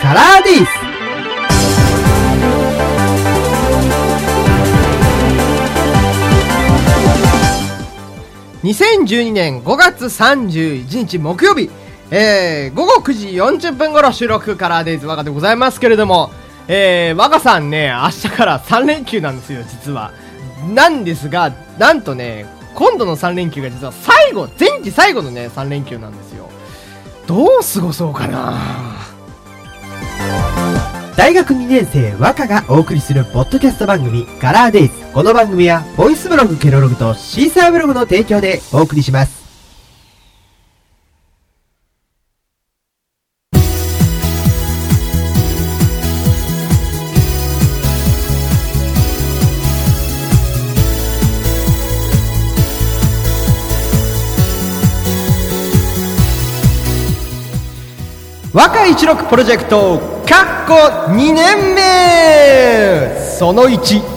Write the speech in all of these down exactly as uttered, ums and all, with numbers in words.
カラーデイズ。にせんじゅうにねんごがつさんじゅういちにち木曜日、えー、ごごくじよんじゅっぷん頃収録カラーデイズ我がでございますけれども、えー、我がさんね、明日からさんれんきゅうなんですよ、実は。なんですが、なんとね、今度のさんれんきゅうが実は最後、前期最後のね、さんれんきゅうなんですよ。どう過ごそうかな。 大学にねん生和歌がお送りするポッドキャスト番組カラーデイズ。この番組はボイスブログケロログとシーサーブログの提供でお送りします。 和歌一六プロジェクトかっこにねんめそのいち。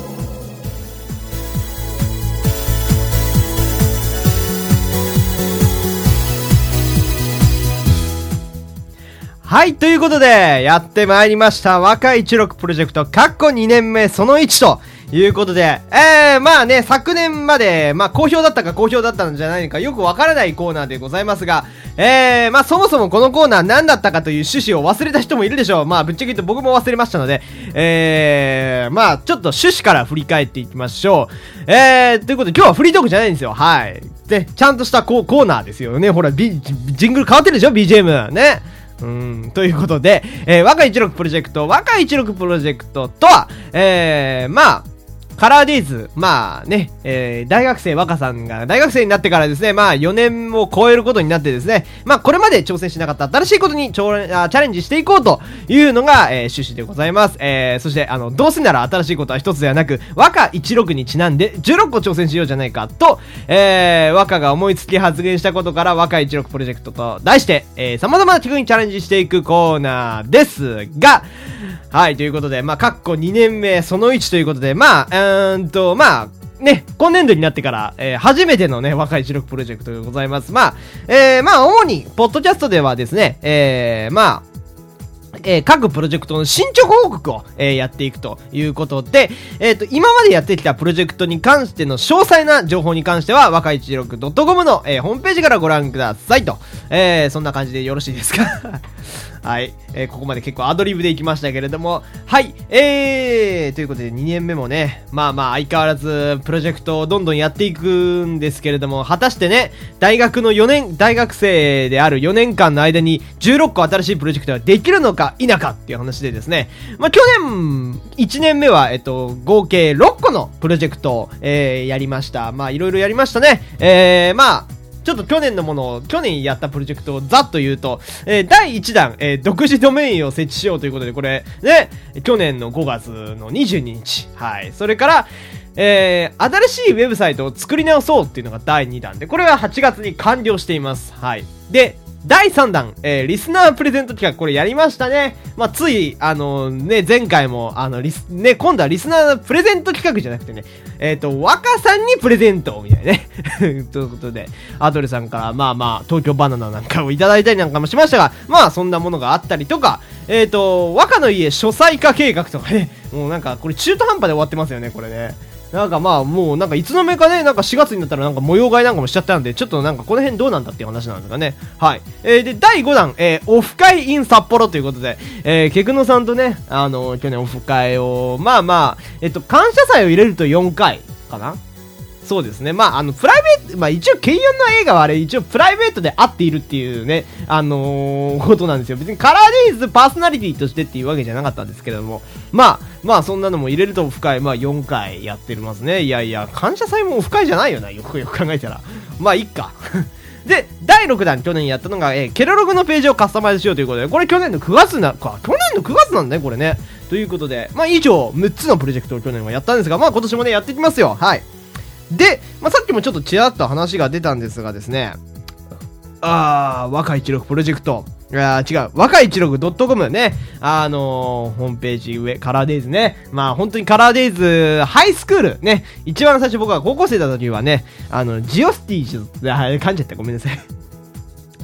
はい、ということでやってまいりました和歌一六プロジェクトかっこにねんめそのいちということで、えー、まあね、昨年まで、まあ好評だったか好評だったんじゃないかよくわからないコーナーでございますが、えー、まあそもそもこのコーナー何だったかという趣旨を忘れた人もいるでしょう。まあぶっちゃけ言うと僕も忘れましたので、えー、まあちょっと趣旨から振り返っていきましょう。えー、ということで今日はフリートークじゃないんですよ。はい。で、ちゃんとしたコーナーですよね。ほら、ビジングル変わってるでしょ ビージーエム。ね。うーん、ということで、えー、和歌一六プロジェクト、和歌一六プロジェクトとは、えー、まあ、カラーデイズ、まあね、えー、大学生若さんが大学生になってからですね、まあよねんを超えることになってですね、まあこれまで挑戦しなかった新しいことにチャレンジしていこうというのが、えー、趣旨でございます。えー、そしてあの、どうせなら新しいことは一つではなく、和歌一六にちなんでじゅうろっこ挑戦しようじゃないかと、えー、和歌が思いつき発言したことから和歌一六プロジェクトと題して、えー、様々な企画にチャレンジしていくコーナーですが、はい、ということで、まあ、かっこにねんめそのいちということで、まあ、うーんと、まあ、ね、今年度になってから、えー、初めてのね、和歌一六プロジェクトでございます。まあ、えー、まあ、主に、ポッドキャストではですね、えー、まあ、えー、各プロジェクトの進捗報告を、えー、やっていくということで、えっと、今までやってきたプロジェクトに関しての詳細な情報に関しては、和歌一六ドットコム の、えー、ホームページからご覧くださいと。えー、そんな感じでよろしいですかはい、えー、ここまで結構アドリブでいきましたけれども、はい、えー、ということでにねんめもね、まあまあ相変わらずプロジェクトをどんどんやっていくんですけれども、果たしてね、大学のよねん、大学生であるよねんかんの間にじゅうろっこ新しいプロジェクトができるのか否かっていう話でですね、まあ去年いちねんめは、えっと、合計ろっこのプロジェクトを、えー、やりました。まあいろいろやりましたね。えー、まあ、ちょっと去年のものを、去年やったプロジェクトをざっと言うと、えー、だいいちだん、えー、独自ドメインを設置しようということで、これ、ね、去年のごがつのにじゅうににち。はい。それから、えー、新しいウェブサイトを作り直そうっていうのがだいにだんで、これははちがつに完了しています。はい。で、だいさんだん、えー、リスナープレゼント企画、これやりましたね。まあ、つい、あのー、ね、前回も、あの、リス、ね、今度はリスナープレゼント企画じゃなくてね、えっと、若さんにプレゼントを、みたいなね。ということで、アドレさんから、まあまあ、東京バナナなんかをいただいたりなんかもしましたが、まあ、そんなものがあったりとか、えっと、若の家書斎化計画とかね、もうなんか、これ中途半端で終わってますよね、これね。なんかまあもうなんかいつの間にかね、なんかしがつになったらなんか模様替えなんかもしちゃったんで、ちょっとなんかこの辺どうなんだっていう話なんですがね。はい。えー、で、だいごだん、えー、オフ会 in 札幌ということで、えー、ケクノさんとね、あのー、去年オフ会を、まあまあ、えっと、感謝祭を入れるとよんかいかな。そうですね。まあ、あの、プライベート、まあ一応、ケイヨンの映画はあれ、一応プライベートで会っているっていうね、あのー、ことなんですよ。別にカラーデイズパーソナリティとしてっていうわけじゃなかったんですけれども、まあ、まあそんなのも入れるとオフ会、まあよんかいやってますね。いやいや、感謝祭もオフ会じゃないよな、よくよく考えたら。まあ、いっか。で、だいろくだん、去年やったのが、えー、ケロログのページをカスタマイズしようということで、これ去年のくがつな、か、去年のくがつなんだね、これね。ということで、まあ以上、むっつのプロジェクトを去年はやったんですが、まあ今年もね、やっていきますよ。はい。で、まあ、さっきもちょっとちらっと話が出たんですがですね、あー、和歌一六プロジェクト、いや違う、和歌一六ドットコム ね、あのー、ホームページ上、カラーデイズね、まあ本当にカラーデイズ、ハイスクール、ね、一番最初僕が高校生だった時はね、あの、ジオスティーズ、あ、噛んじゃった、ごめんなさい。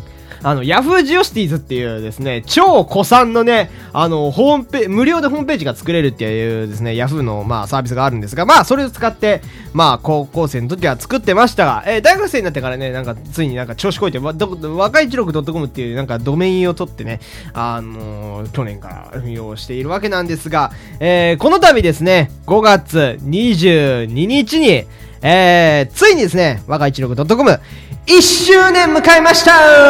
あの、Yahoo! ジオシティーズっていうですね、超古参のね、あの、ホームページ、無料でホームページが作れるっていうですね、Yahoo! の、まあ、サービスがあるんですが、まあ、それを使って、まあ、高校生の時は作ってましたが、えー、大学生になってからね、なんか、ついになんか調子こいて、わ、ど、若い一六 .com っていうなんかドメインを取ってね、あのー、去年から運用しているわけなんですが、えー、この度ですね、ごがつにじゅうににちに、えー、ついにですね、若い一六 .com、いっしゅうねん迎えました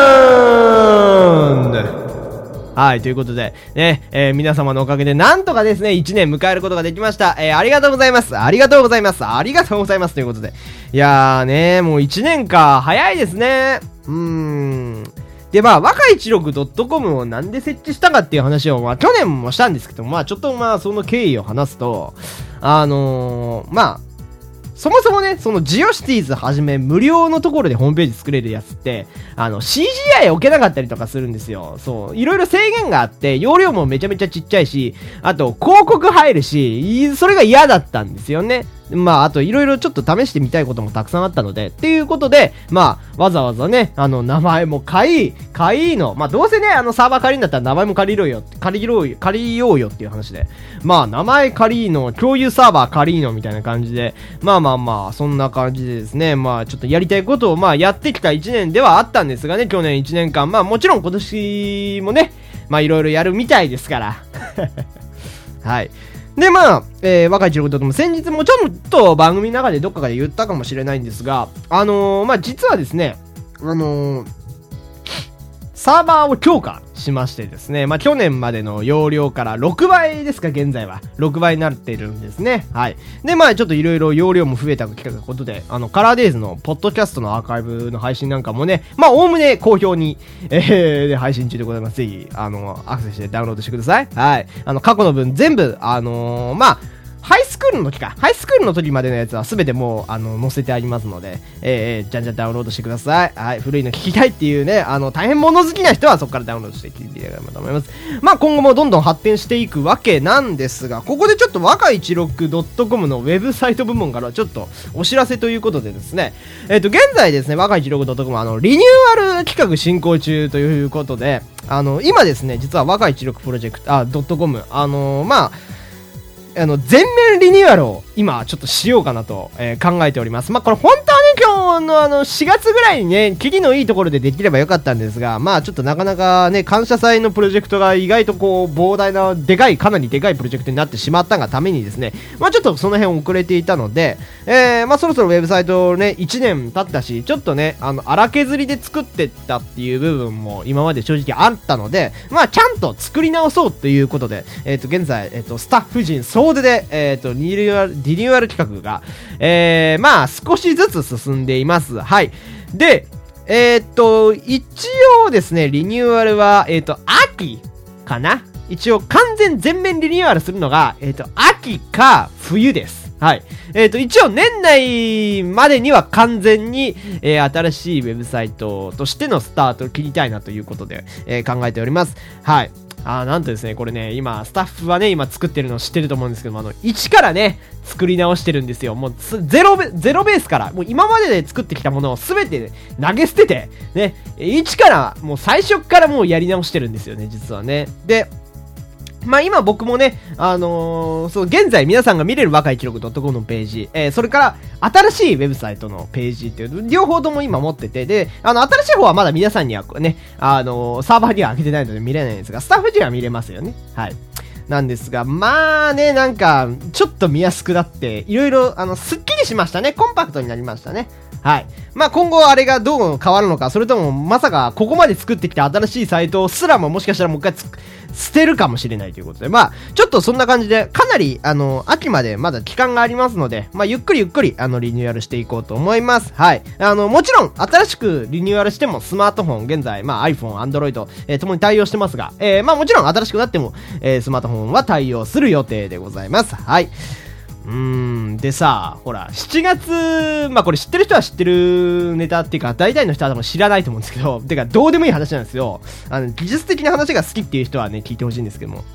ーはい、ということで、ね、えー、皆様のおかげでなんとかですね、いちねん迎えることができました。えー、ありがとうございます。ありがとうございます。ありがとうございます。ということで。いやーね、もういちねんか、早いですね。うーん。で、まあ、若い一六 .com をなんで設置したかっていう話を、まあ、去年もしたんですけど、まあ、ちょっとまあ、その経緯を話すと、あのー、まあ、そもそもね、そのジオシティーズはじめ無料のところでホームページ作れるやつって、あの シージーアイ 置けなかったりとかするんですよ。そう。いろいろ制限があって、容量もめちゃめちゃちっちゃいし、あと広告入るし、それが嫌だったんですよね。まあ、あといろいろちょっと試してみたいこともたくさんあったので、っていうことで、まあ、わざわざね、あの、名前も買い、買いの、まあ、どうせね、あの、サーバー借りるんだったら名前も借りろよ、借りろよ、借りようよっていう話で、まあ、名前借りの、共有サーバー借りのみたいな感じで、まあまあまあ、そんな感じでですね、まあ、ちょっとやりたいことを、まあ、やってきたいちねんではあったんですがね、去年いちねんかん、まあ、もちろん今年もね、まあ、いろいろやるみたいですから。はい。で、まあ、えー、若い一六 .com、先日もちょっと番組の中でどっかで言ったかもしれないんですが、あのー、まあ、実はですね、あのー、サーバーを強化しましてですね、まあ、去年までの容量からろくばいですか、現在は。ろくばいになっているんですね。はい。で、まあ、ちょっといろいろ容量も増えたことで、あの、カラーデイズのポッドキャストのアーカイブの配信なんかもね、まあ、おおむね好評に、えー、で配信中でございます。ぜひ、あの、アクセスしてダウンロードしてください。はい。あの、過去の分全部、あのー、まあ、ハイスクールの時か。ハイスクールの時までのやつはすべてもう、あの、載せてありますので、えー、えー、じゃんじゃんダウンロードしてください。はい。古いの聞きたいっていうね、あの、大変物好きな人はそこからダウンロードして聞いていただければと思います。まあ、今後もどんどん発展していくわけなんですが、ここでちょっと若い一六 .com のウェブサイト部門からちょっとお知らせということでですね、えっと、現在ですね、若い一六 .com はあの、リニューアル企画進行中ということで、あの、今ですね、実は若い一六プロジェクト、あ、.com、あのー、まあ、あの、全面リニューアルを今ちょっとしようかなと、えー、考えております。まあ、これ本当はね、今日のあの、しがつぐらいにね、キリのいいところでできればよかったんですが、まあ、ちょっとなかなかね、感謝祭のプロジェクトが意外とこう、膨大な、でかい、かなりでかいプロジェクトになってしまったがためにですね、まあ、ちょっとその辺遅れていたので、えー、まあ、そろそろウェブサイトね、いちねん経ったし、ちょっとね、あの、荒削りで作ってったっていう部分も今まで正直あったので、まあ、ちゃんと作り直そうということで、えっと、現在、えっと、スタッフ陣総出で、えっと、リニューアル、リニューアル企画が、えー、まあ、少しずつ進んでいます。はい。で、えー、っと、一応ですね、リニューアルは、えー、っと、秋かな？一応、完全全面リニューアルするのが、えー、っと、秋か冬です。はい。えっと、一応、年内までには完全に、えー、新しいウェブサイトとしてのスタートを切りたいなということで、えー、考えております。はい。あー、なんとですね、これね、今、スタッフはね、今作ってるの知ってると思うんですけども、あの、一からね、作り直してるんですよ。もう、ゼロベ、ゼロベースから、もう今までで作ってきたものをすべて、ね、投げ捨てて、ね、一から、もう最初からもうやり直してるんですよね、実はね。で、まあ今僕もね、あのー、そう、現在皆さんが見れる若い記録 .com のページ、えー、それから新しいウェブサイトのページっていう、両方とも今持ってて、で、あの、新しい方はまだ皆さんにはね、あのー、サーバーには上げてないので見れないんですが、スタッフには見れますよね。はい。なんですが、まあね、なんか、ちょっと見やすくなって、いろいろ、あの、スッキリしましたね。コンパクトになりましたね。はい。まあ今後あれがどう変わるのか、それともまさかここまで作ってきた新しいサイトすらももしかしたらもう一回つ捨てるかもしれないということで、まあちょっとそんな感じで、かなりあの、秋までまだ期間がありますので、まあゆっくりゆっくりあの、リニューアルしていこうと思います。はい。あの、もちろん新しくリニューアルしてもスマートフォン、現在、まあ iPhone、Android、えー、ともに対応してますが、えー、まあもちろん新しくなっても、えー、スマートフォンは対応する予定でございます。はい。うーん、でさ、ほら、しちがつ、まあこれ知ってる人は知ってるネタっていうか、大体の人は多分知らないと思うんですけど、てかどうでもいい話なんですよ。あの、技術的な話が好きっていう人はね、聞いてほしいんですけども。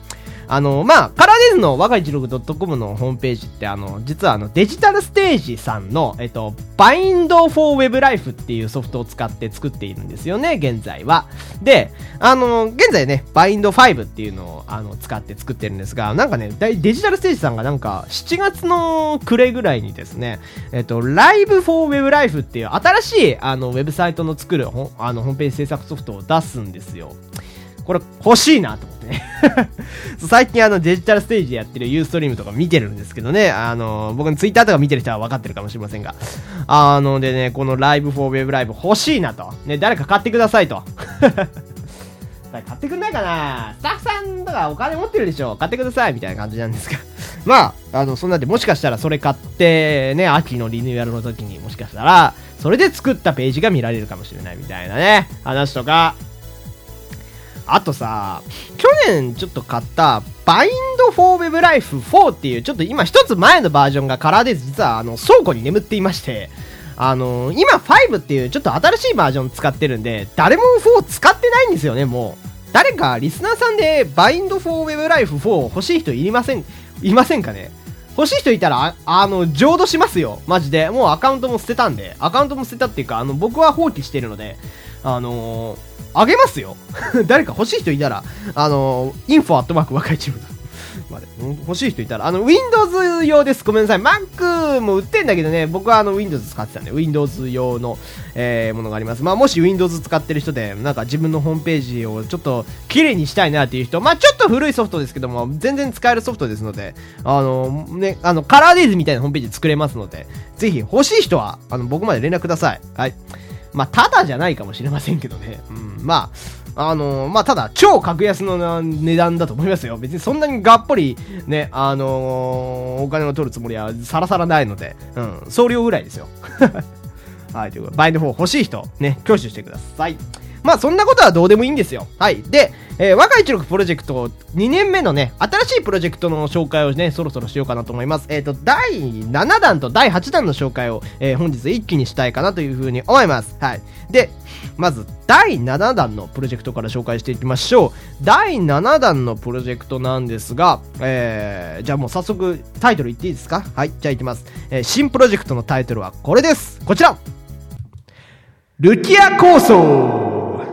あの、まあ、カラーデイズの若い一六 .com のホームページって、あの、実はあの、デジタルステージさんの、えっと、Bind for Web Life っていうソフトを使って作っているんですよね、現在は。で、あの、現在ね、Bind ファイブっていうのを、あの、使って作ってるんですが、なんかね、デジタルステージさんがなんか、しちがつの暮れぐらいにですね、えっと、Live for Web Life っていう新しい、あの、ウェブサイトの作る、あの、ホームページ制作ソフトを出すんですよ。これ欲しいなと思ってね最近あのデジタルステージでやってるユーストリームとか見てるんですけどね、あの僕のツイッターとか見てる人は分かってるかもしれませんが、あのでね、このライブフォーウェブライブ欲しいなと、ね、誰か買ってくださいと買ってくんないかな、スタッフさんとかお金持ってるでしょ、買ってくださいみたいな感じなんですがまあ、あのそんなんでもしかしたらそれ買ってね、秋のリニューアルの時にもしかしたらそれで作ったページが見られるかもしれないみたいなね話とか、あとさ、去年ちょっと買った Bind for Web Life フォーっていうちょっと今一つ前のバージョンがカラーデイズ実はあの倉庫に眠っていまして、あのー、今ファイブっていうちょっと新しいバージョン使ってるんで誰もフォー使ってないんですよね。もう誰かリスナーさんで Bind for Web Life フォー欲しい人いりませんいませんかね。欲しい人いたら あ, あの浄土しますよマジで。もうアカウントも捨てたんで、アカウントも捨てたっていうか、あの僕は放棄してるので、あのー、あげますよ誰か欲しい人いたら、あのー、インフォアットマーク若いチームだまで欲しい人いたら、あの Windows 用です。ごめんなさい。 Mac も売ってんだけどね、僕はあの Windows 使ってたんで Windows 用の、えー、ものがあります。まあもし Windows 使ってる人でなんか自分のホームページをちょっと綺麗にしたいなっていう人、まあちょっと古いソフトですけども全然使えるソフトですので、あのね、あのカラーデイズみたいなホームページ作れますので、ぜひ欲しい人はあの僕まで連絡ください。はい。まあただじゃないかもしれませんけどね、うん、まああのー、まあただ超格安の値段だと思いますよ。別にそんなにがっぽりね、あのー、お金を取るつもりはさらさらないので、うん、送料ぐらいですよはい、ということでバインドフォー欲しい人ね、挙手してください。まあそんなことはどうでもいいんですよ。はい。で、えー、若い一六プロジェクトにねんめのね、新しいプロジェクトの紹介をね、そろそろしようかなと思います。えっと、だいななだんとだいはちだんの紹介を、えー、本日一気にしたいかなというふうに思います。はい。で、まずだいななだんのプロジェクトから紹介していきましょう。だいななだんのプロジェクトなんですが、えー、じゃあもう早速タイトル言っていいですか？はい。じゃあいきます。えー、新プロジェクトのタイトルはこれです。こちら。ルキア構想。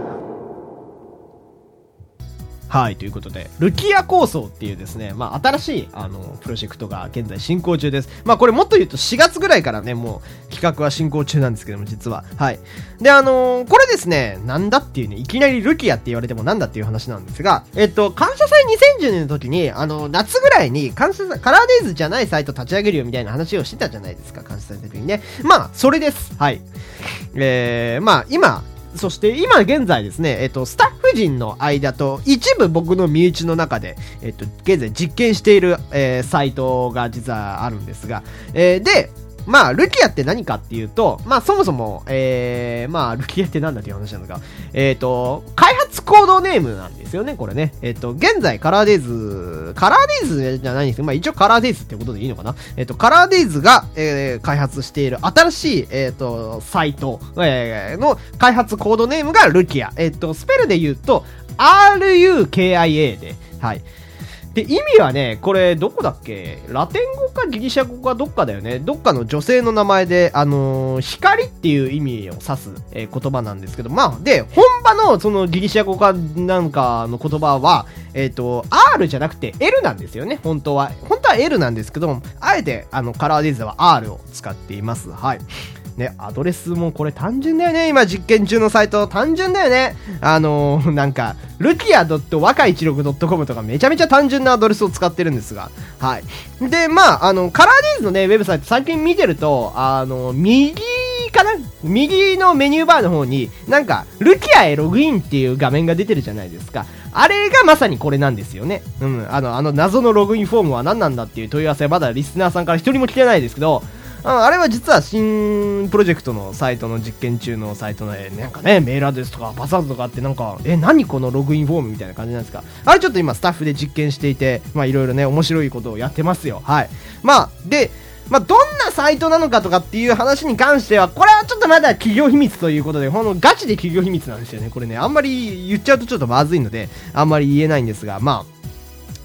はい、ということで、ルキア構想っていうですね、まあ、新しい、あの、プロジェクトが現在進行中です。まあ、これもっと言うとしがつぐらいからね、もう企画は進行中なんですけども、実は。はい。で、あのー、これですね、なんだっていうね、いきなりルキアって言われてもなんだっていう話なんですが、えっと、感謝祭にせんじゅうねんの時に、あの、夏ぐらいに、感謝祭、カラーデイズじゃないサイト立ち上げるよみたいな話をしてたじゃないですか、感謝祭の時にね。まあ、それです。はい。えー、まあ、今、そして今現在ですね、えっと、スタッフ陣の間と一部僕の身内の中で、えっと、現在実験している、えー、サイトが実はあるんですが、えー、で、まあ、ルキアって何かっていうと、まあ、そもそも、えー、まあ、ルキアってなんだっていう話なのか、えっと、開発コードネームなんですよね、これね。えっと、現在、カラーデイズ、カラーデイズじゃないんですけど、まあ、一応カラーデイズってことでいいのかな。えっと、カラーデイズが、えー、開発している新しい、えっと、サイト、えー、の開発コードネームがルキア。えっと、スペルで言うと、アールユーケーアイエー で、はい。で、意味はね、これ、どこだっけ？ラテン語かギリシャ語かどっかだよね。どっかの女性の名前で、あのー、光っていう意味を指す、えー、言葉なんですけど、まあ、で、本場のそのギリシャ語かなんかの言葉は、えっと、R じゃなくて L なんですよね、本当は。本当は L なんですけども、あえて、あの、カラーデイズは R を使っています。はい。ね、アドレスもこれ単純だよね。今実験中のサイト単純だよね。あのー、なんか、ルキア わかいちろく .com とかめちゃめちゃ単純なアドレスを使ってるんですが。はい。で、まあ、あの、カラーデイズのね、ウェブサイト最近見てると、あの、右かな右のメニューバーの方に、なんか、ルキアへログインっていう画面が出てるじゃないですか。あれがまさにこれなんですよね。うん。あの、あの謎のログインフォームは何なんだっていう問い合わせはまだリスナーさんから一人も来てないですけど、あれは実は新プロジェクトのサイトの実験中のサイトの、えー、なんかね、メールアドレスとかパスワードとかあってなんか、え、何このログインフォームみたいな感じなんですか。あれちょっと今スタッフで実験していて、まあいろいろね、面白いことをやってますよ。はい。まあ、で、まあどんなサイトなのかとかっていう話に関しては、これはちょっとまだ企業秘密ということで、ほんのガチで企業秘密なんですよね。これね、あんまり言っちゃうとちょっとまずいので、あんまり言えないんですが、まあ、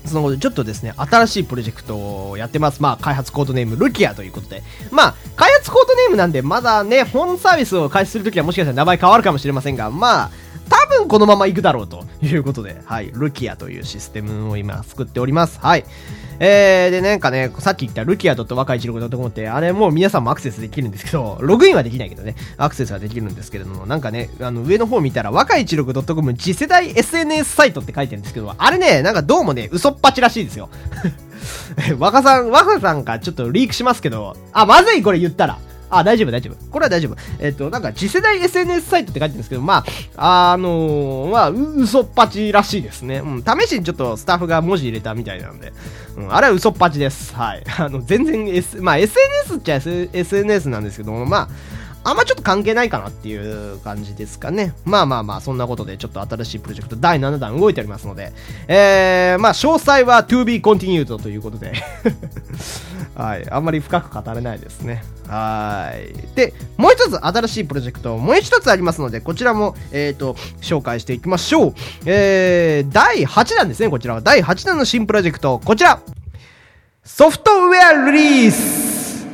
そのことでちょっとですね、新しいプロジェクトをやってます。まあ、開発コードネーム、ルキアということで。まあ、開発コードネームなんで、まだね、本サービスを開始するときはもしかしたら名前変わるかもしれませんが、まあ、多分このまま行くだろうということで、はい、ルキアというシステムを今作っております。はい。えー、で、なんかね、さっき言ったルキア .若いちろく ドットコム って、あれもう皆さんもアクセスできるんですけど、ログインはできないけどね、アクセスはできるんですけれども、なんかね、あの、上の方見たら、若いちろく ドットコム 次世代 エスエヌエス サイトって書いてるんですけど、あれね、なんかどうもね、嘘っぱちらしいですよ。若さん、若さんがちょっとリークしますけど、あ、まずいこれ言ったら。あ、大丈夫、大丈夫。これは大丈夫。えっと、なんか、次世代 エスエヌエス サイトって書いてるんですけど、まあ、あのー、まあ、嘘っぱちらしいですね。うん、試しにちょっとスタッフが文字入れたみたいなんで、うん、あれは嘘っぱちです。はい。あの、全然 S、まあ、エスエヌエス っちゃ エスエヌエス なんですけども、まあ、あんまちょっと関係ないかなっていう感じですかね。まあまあまあ、そんなことでちょっと新しいプロジェクトだいななだん動いておりますので、えー、まあ詳細は to be continued ということで、はい、あんまり深く語れないですね。はい。で、もう一つ新しいプロジェクト、もう一つありますので、こちらも、えーと、紹介していきましょう。えー、だいはちだんですね、こちらは。だいはちだんの新プロジェクト、こちら。ソフトウェアリリース。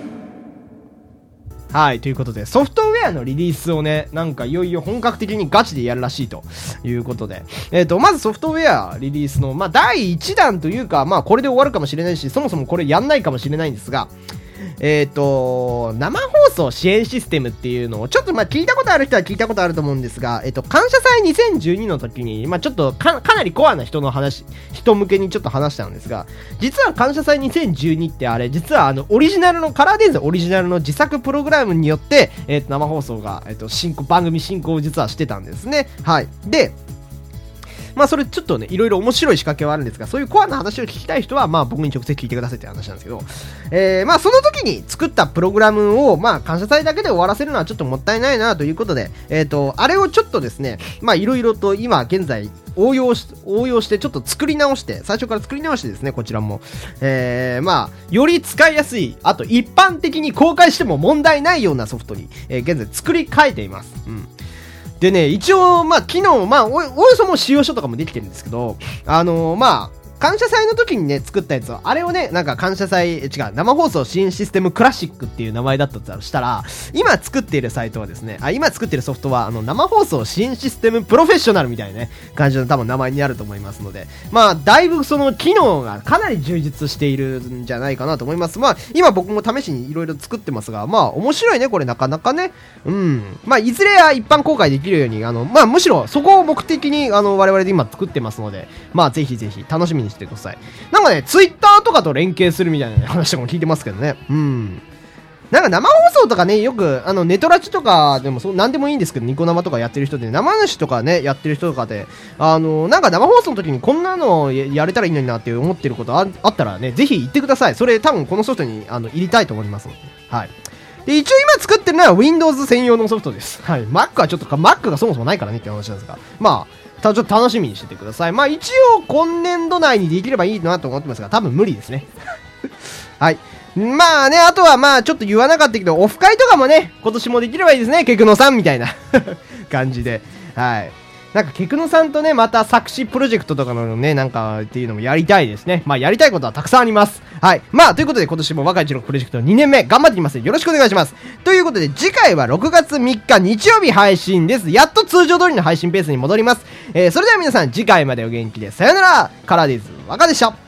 はい、ということで、ソフトウェアのリリースをね、なんかいよいよ本格的にガチでやるらしいということで、えっと、まずソフトウェアリリースの、まあ、だいいちだんというか、まあ、これで終わるかもしれないし、そもそもこれやんないかもしれないんですが、えっと、生放送支援システムっていうのを、ちょっとまあ聞いたことある人は聞いたことあると思うんですが、えっと、感謝祭にせんじゅうにの時に、まあちょっとか、かなりコアな人の話、人向けにちょっと話したんですが、実は感謝祭にせんじゅうにってあれ、実はあの、オリジナルの、カラーデイズオリジナルの自作プログラムによって、えっと、生放送が、えっと、進行、番組進行を実はしてたんですね。はい。で、まあそれちょっとね、いろいろ面白い仕掛けはあるんですが、そういうコアな話を聞きたい人は、まあ僕に直接聞いてくださいって話なんですけど、えー、まあその時に作ったプログラムを、まあ感謝祭だけで終わらせるのはちょっともったいないなということで、えっと、あれをちょっとですね、まあいろいろと今現在応用し、応用してちょっと作り直して、最初から作り直してですね、こちらも、えー、まあ、より使いやすい、あと一般的に公開しても問題ないようなソフトに、えー、現在作り変えています。うん。でね、一応、まあ、機能、まあ、お、およそも使用書とかもできてるんですけど、あのー、まあ、感謝祭の時にね、作ったやつを、あれをね、なんか感謝祭、違う、生放送支援システムクラシックっていう名前だったとしたら、今作っているサイトはですね、あ、今作っているソフトは、あの、生放送支援システムプロフェッショナルみたいなね、感じの多分名前になると思いますので、まあ、だいぶその機能がかなり充実しているんじゃないかなと思います。まあ、今僕も試しにいろいろ作ってますが、まあ、面白いね、これなかなかね。うん。まあ、いずれは一般公開できるように、あの、まあ、むしろそこを目的に、あの、我々で今作ってますので、まあ、ぜひぜひ楽しみにしてください。なんかね、ツイッターとかと連携するみたいな、ね、話とかも聞いてますけどね。うん。なんか生放送とかね、よく、あの、ネトラチとかでもそう、なんでもいいんですけど、ニコ生とかやってる人で、生主とかね、やってる人とかで、あの、なんか生放送の時にこんなのやれたらいいのになって思ってることあ、あったらね、ぜひ言ってください。それ多分このソフトに、あの、入れたいと思いますので。はい。で、一応今作ってるのは Windows 専用のソフトです。はい。Mac はちょっとか、Mac がそもそもないからねって話なんですが。まあ、たちょっと楽しみにしててください。まあ一応今年度内にできればいいなと思ってますが、多分無理ですね。はい。まあね、あとはまあちょっと言わなかったけど、オフ会とかもね、今年もできればいいですね、ケクノさんみたいな感じで。はい。なんかケクノさんとね、また作詞プロジェクトとかのね、なんかっていうのもやりたいですね。まあやりたいことはたくさんあります。はい。まあということで今年も若い一郎プロジェクトにねんめ頑張っていきます。よろしくお願いします。ということで次回はろくがつみっか日曜日配信です。やっと通常通りの配信ペースに戻ります。えー、それでは皆さん次回までお元気でさよなら。カラーディーズ若でした。